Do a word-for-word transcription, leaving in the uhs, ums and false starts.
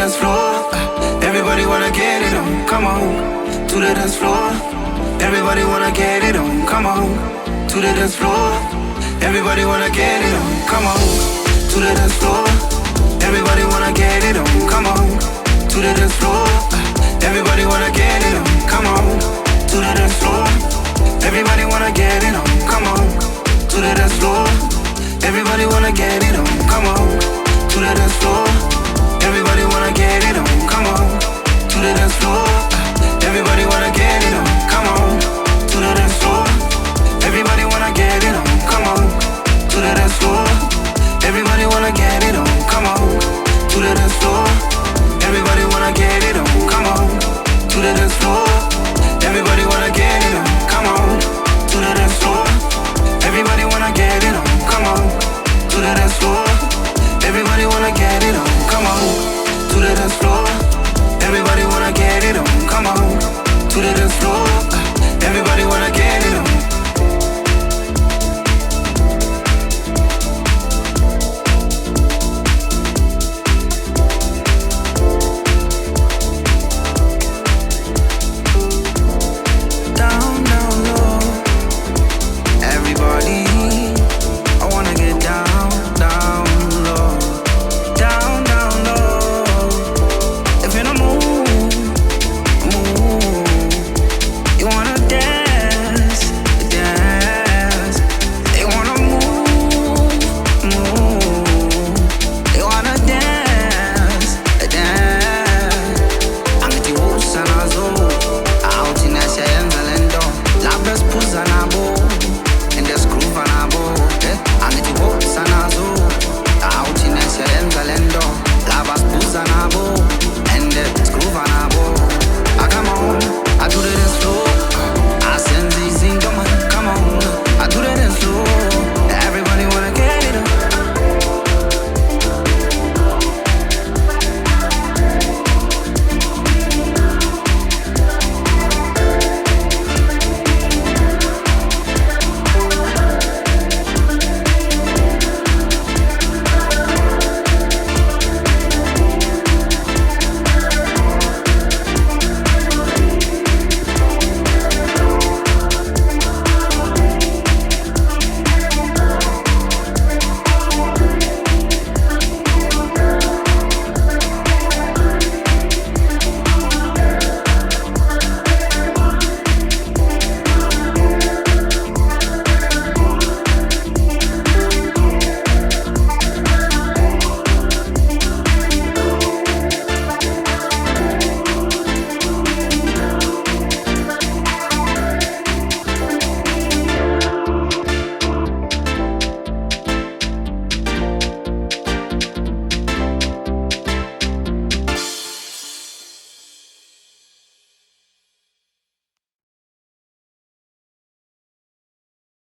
dance floor. Everybody wanna get it on, come on. To the dance floor. Everybody wanna get it on, come on. To the dance floor. Everybody wanna get it on, come on. To the dance floor. Everybody wanna get it on, come on. To the dance floor. Everybody wanna get it on, come on. To the dance floor. Everybody wanna get it on, come on. To the dance floor. Everybody wanna get it on, come on. To the dance floor.